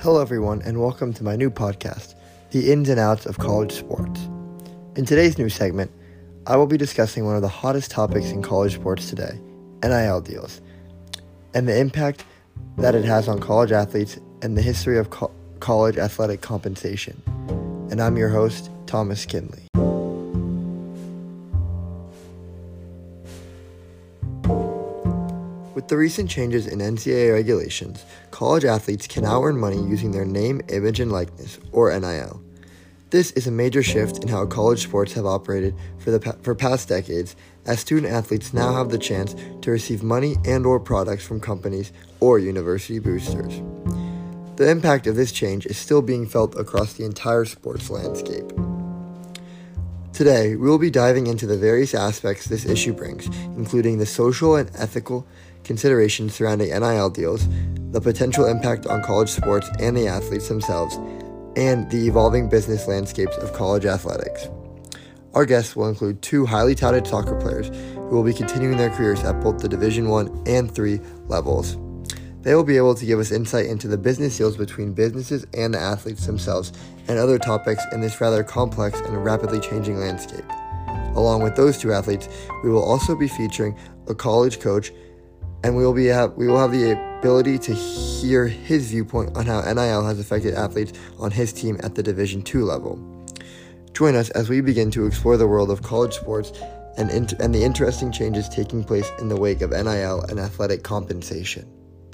Hello everyone and welcome to my new podcast, The Ins and Outs of College Sports. In today's new segment, I will be discussing one of the hottest topics in college sports today, NIL deals, and the impact that it has on college athletes and the history of college athletic compensation. And I'm your host, Thomas Kinley. With the recent changes in NCAA regulations, college athletes can now earn money using their name, image, and likeness, or NIL. This is a major shift in how college sports have operated for past decades, as student athletes now have the chance to receive money and or products from companies or university boosters. The impact of this change is still being felt across the entire sports landscape. Today, we will be diving into the various aspects this issue brings, including the social and ethical considerations surrounding NIL deals, the potential impact on college sports and the athletes themselves, and the evolving business landscapes of college athletics. Our guests will include two highly touted soccer players who will be continuing their careers at both the Division I and III levels. They will be able to give us insight into the business deals between businesses and the athletes themselves and other topics in this rather complex and rapidly changing landscape. Along with those two athletes, we will also be featuring a college coach, and we will have the ability to hear his viewpoint on how NIL has affected athletes on his team at the Division II level. Join us as we begin to explore the world of college sports and the interesting changes taking place in the wake of NIL and athletic compensation.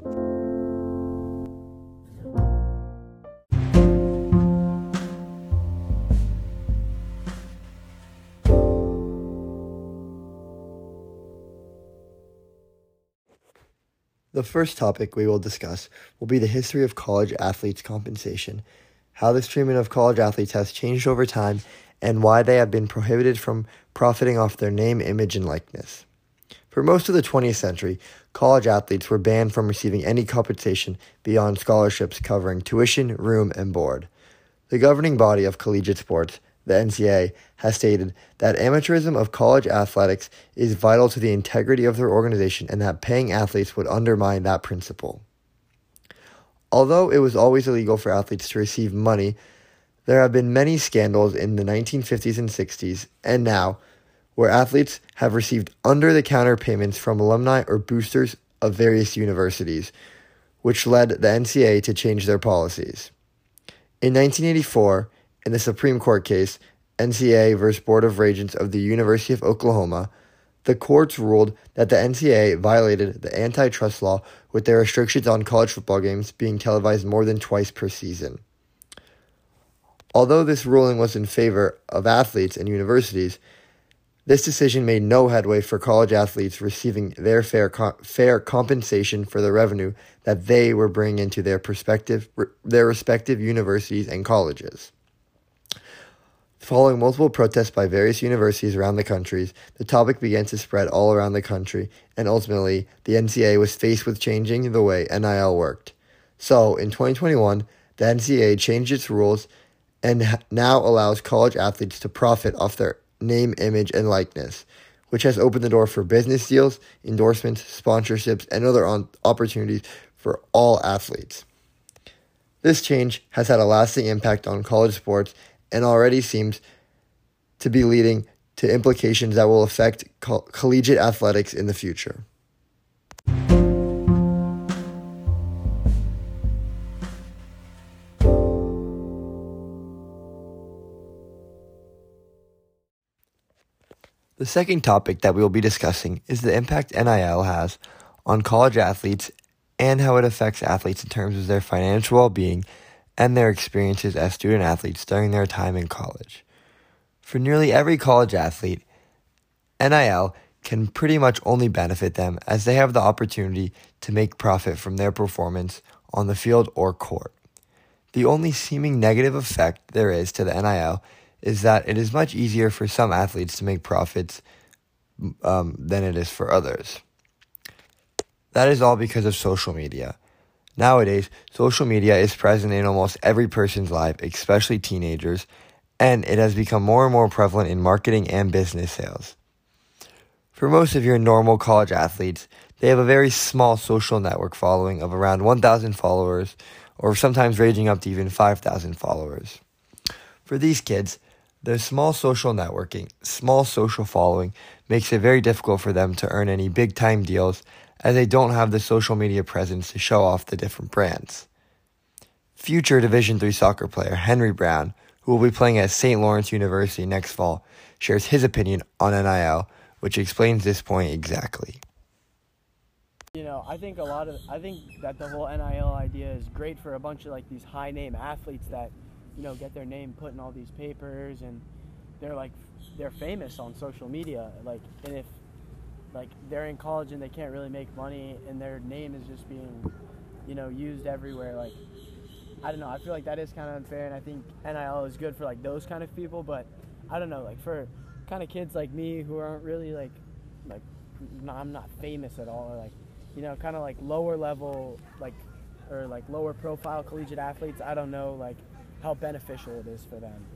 The first topic we will discuss will be the history of college athletes' compensation, how this treatment of college athletes has changed over time, and why they have been prohibited from profiting off their name, image, and likeness. For most of the 20th century, college athletes were banned from receiving any compensation beyond scholarships covering tuition, room, and board. The governing body of collegiate sports, the NCAA, has stated that amateurism of college athletics is vital to the integrity of their organization and that paying athletes would undermine that principle. Although it was always illegal for athletes to receive money, there have been many scandals in the 1950s and 60s and now where athletes have received under-the-counter payments from alumni or boosters of various universities, which led the NCAA to change their policies. In 1984, in the Supreme Court case, NCAA versus Board of Regents of the University of Oklahoma, the courts ruled that the NCAA violated the antitrust law with their restrictions on college football games being televised more than twice per season. Although this ruling was in favor of athletes and universities, this decision made no headway for college athletes receiving their fair compensation for the revenue that they were bringing into their respective universities and colleges. Following multiple protests by various universities around the country, the topic began to spread all around the country, and ultimately, the NCAA was faced with changing the way NIL worked. So, in 2021, the NCAA changed its rules and now allows college athletes to profit off their name, image, and likeness, which has opened the door for business deals, endorsements, sponsorships, and other opportunities for all athletes. This change has had a lasting impact on college sports and already seems to be leading to implications that will affect collegiate athletics in the future. The second topic that we will be discussing is the impact NIL has on college athletes and how it affects athletes in terms of their financial well-being and their experiences as student athletes during their time in college. For nearly every college athlete, NIL can pretty much only benefit them as they have the opportunity to make profit from their performance on the field or court. The only seeming negative effect there is to the NIL is that it is much easier for some athletes to make profits than it is for others. That is all because of social media. Nowadays, social media is present in almost every person's life, especially teenagers, and it has become more and more prevalent in marketing and business sales. For most of your normal college athletes, they have a very small social network following of around 1,000 followers or sometimes ranging up to even 5,000 followers. For these kids, their small social following makes it very difficult for them to earn any big-time deals as they don't have the social media presence to show off the different brands. Future Division III soccer player Henry Brown, who will be playing at St. Lawrence University next fall, shares his opinion on NIL, which explains this point exactly. I think that the whole NIL idea is great for a bunch of these high name athletes that, get their name put in all these papers, and they're famous on social media. And if they're in college and they can't really make money and their name is just being, used everywhere, I don't know. I feel like that is kind of unfair, and I think NIL is good for those kind of people. But I don't know, for kind of kids like me who aren't really I'm not famous at all, or kind of lower level or lower profile collegiate athletes. I don't know how beneficial it is for them.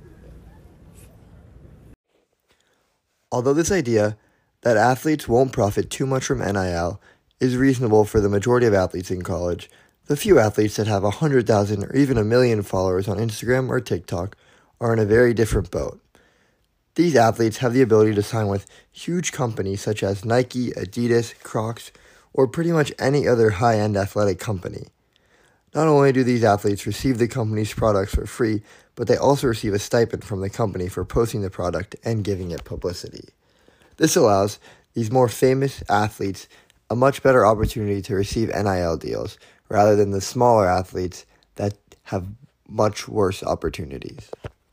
Although this idea that athletes won't profit too much from NIL is reasonable for the majority of athletes in college, the few athletes that have 100,000 or even 1 million followers on Instagram or TikTok are in a very different boat. These athletes have the ability to sign with huge companies such as Nike, Adidas, Crocs, or pretty much any other high-end athletic company. Not only do these athletes receive the company's products for free, but they also receive a stipend from the company for posting the product and giving it publicity. This allows these more famous athletes a much better opportunity to receive NIL deals, rather than the smaller athletes that have much worse opportunities.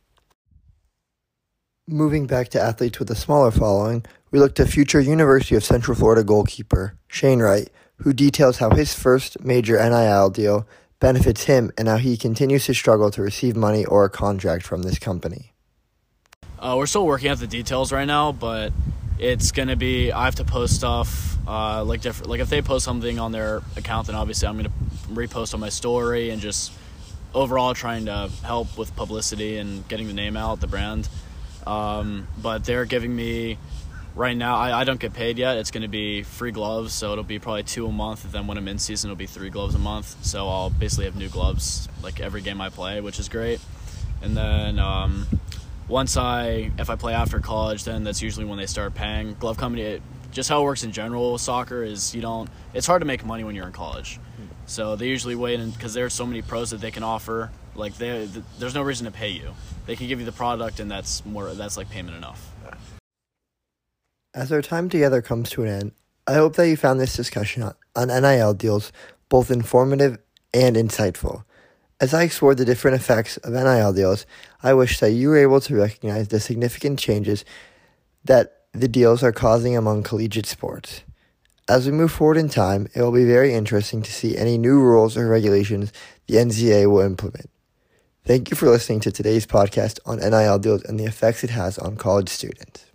Moving back to athletes with a smaller following, we look to future University of Central Florida goalkeeper Shane Wright, who details how his first major NIL deal benefits him and how he continues to struggle to receive money or a contract from this company. We're still working out the details right now, but it's going to be, I have to post stuff, if they post something on their account, then obviously I'm going to repost on my story and just overall trying to help with publicity and getting the name out, the brand. But they're giving me, right now, I don't get paid yet. It's going to be free gloves, so it'll be probably 2 a month. And then when I'm in season, it'll be 3 gloves a month. So I'll basically have new gloves every game I play, which is great. And then if I play after college, then that's usually when they start paying. Glove company, just how it works in general with soccer is it's hard to make money when you're in college. So they usually wait, because there's so many pros that they can offer. There's no reason to pay you. They can give you the product, and that's payment enough. As our time together comes to an end, I hope that you found this discussion on NIL deals both informative and insightful. As I explored the different effects of NIL deals, I wish that you were able to recognize the significant changes that the deals are causing among collegiate sports. As we move forward in time, it will be very interesting to see any new rules or regulations the NCAA will implement. Thank you for listening to today's podcast on NIL deals and the effects it has on college students.